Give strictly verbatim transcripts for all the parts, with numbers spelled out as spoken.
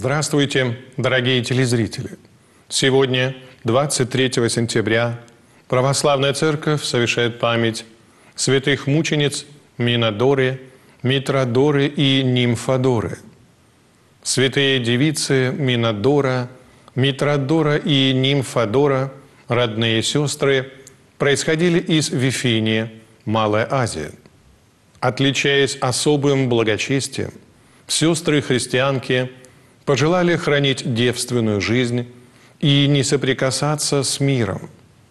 Здравствуйте, дорогие телезрители! Сегодня, двадцать третьего сентября, Православная Церковь совершает память святых мучениц Минадоры, Митродоры и Нимфодоры. Святые девицы Минадора, Митродора и Нимфодора, родные сестры, происходили из Вифинии, Малая Азия. Отличаясь особым благочестием, сестры-христианки пожелали хранить девственную жизнь и не соприкасаться с миром.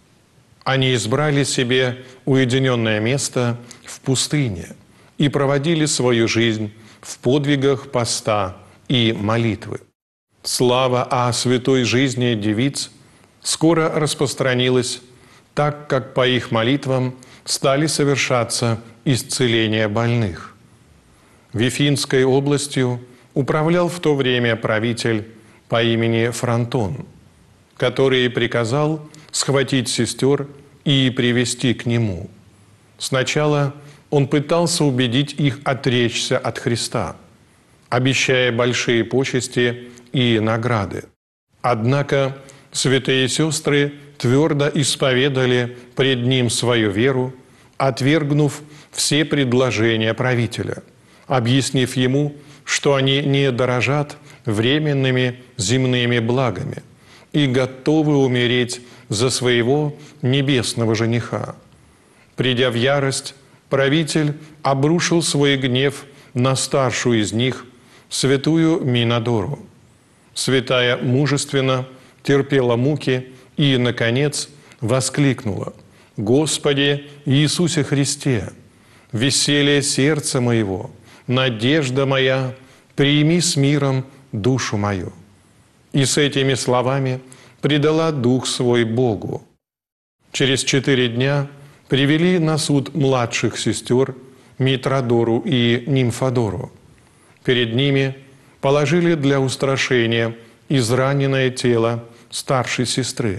Они избрали себе уединенное место в пустыне и проводили свою жизнь в подвигах поста и молитвы. Слава о святой жизни девиц скоро распространилась, так как по их молитвам стали совершаться исцеления больных. Вифинской областью управлял в то время правитель по имени Фронтон, который приказал схватить сестер и привести к нему. Сначала он пытался убедить их отречься от Христа, обещая большие почести и награды. Однако святые сестры твердо исповедали пред ним свою веру, отвергнув все предложения правителя, объяснив ему, что они не дорожат временными земными благами и готовы умереть за своего небесного жениха. Придя в ярость, правитель обрушил свой гнев на старшую из них, святую Минадору. Святая мужественно терпела муки и, наконец, воскликнула: «Господи Иисусе Христе, веселье сердца моего, надежда моя, прими с миром душу мою». И с этими словами предала дух свой Богу. Через четыре дня привели на суд младших сестер Митродору и Нимфодору. Перед ними положили для устрашения израненное тело старшей сестры.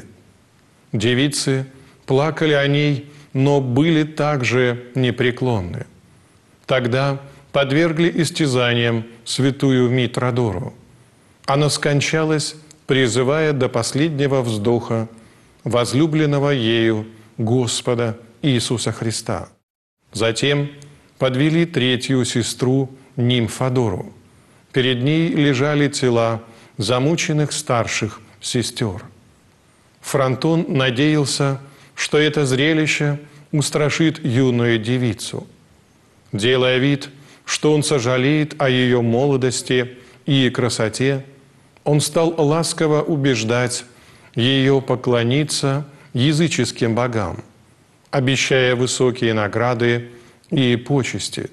Девицы плакали о ней, но были также непреклонны. Тогда подвергли истязаниям святую Митродору. Она скончалась, призывая до последнего вздоха возлюбленного ею Господа Иисуса Христа. Затем подвели третью сестру Нимфодору. Перед ней лежали тела замученных старших сестер. Фронтон надеялся, что это зрелище устрашит юную девицу. Делая вид, что он сожалеет о ее молодости и красоте, он стал ласково убеждать ее поклониться языческим богам, обещая высокие награды и почести.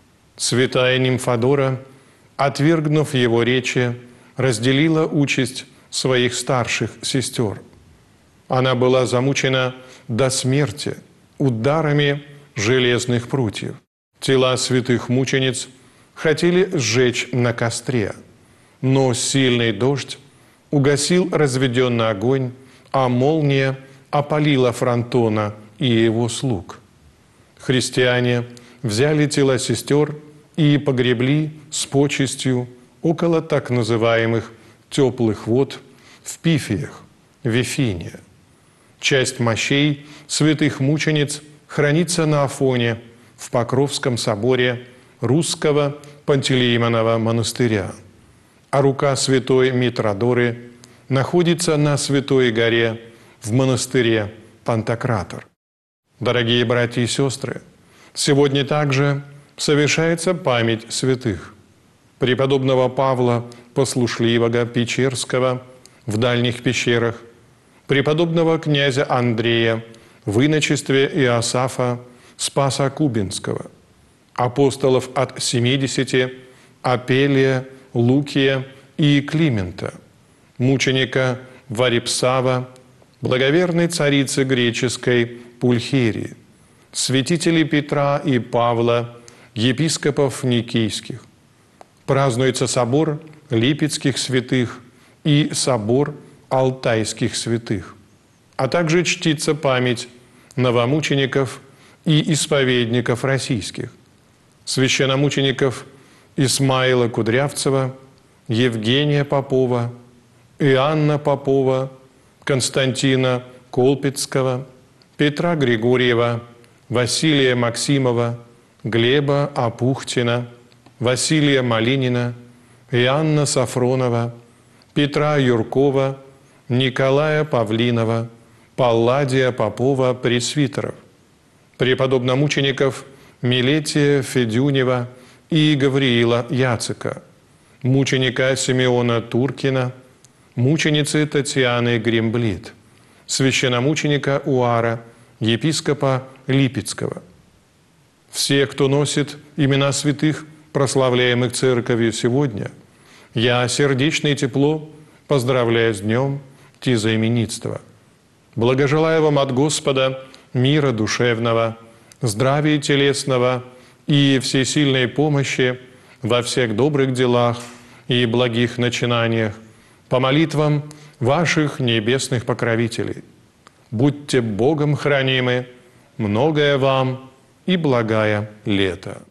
Святая Нимфодора, отвергнув его речи, разделила участь своих старших сестер. Она была замучена до смерти ударами железных прутьев. Тела святых мучениц хотели сжечь на костре, но сильный дождь угасил разведенный огонь, а молния опалила Фронтона и его слуг. Христиане взяли тела сестер и погребли с почестью около так называемых теплых вод в Пифиях, Вифиния. Часть мощей святых мучениц хранится на Афоне в Покровском соборе Русского Пантелеймонова монастыря, а рука святой Митродоры находится на Святой горе в монастыре Пантократор. Дорогие братья и сестры, сегодня также совершается память святых: преподобного Павла Послушливого Печерского в дальних пещерах, преподобного князя Андрея в иночестве Иосафа Спаса Кубинского, апостолов от семидесяти Апелия, Лукия и Климента, мученика Варипсава, благоверной царицы греческой Пульхерии, святителей Петра и Павла, епископов никейских. Празднуется собор Липецких святых и собор Алтайских святых, а также чтится память новомучеников и исповедников российских, священномучеников Исмаила Кудрявцева, Евгения Попова, Иоанна Попова, Константина Колпицкого, Петра Григорьева, Василия Максимова, Глеба Апухтина, Василия Малинина, Иоанна Сафронова, Петра Юркова, Николая Павлинова, Палладия Попова, пресвитеров, преподобномучеников Милетия Федюнева и Гавриила Яцика, мученика Симеона Туркина, мученицы Татьяны Гримблит, священномученика Уара, епископа Липецкого. Все, кто носит имена святых, прославляемых Церковью сегодня, я сердечно и тепло поздравляю с днем тезаименитства. Благожелаю вам от Господа мира душевного, здравия телесного и всесильной помощи во всех добрых делах и благих начинаниях, по молитвам ваших небесных покровителей. Будьте Богом хранимы, многое вам и благая лето.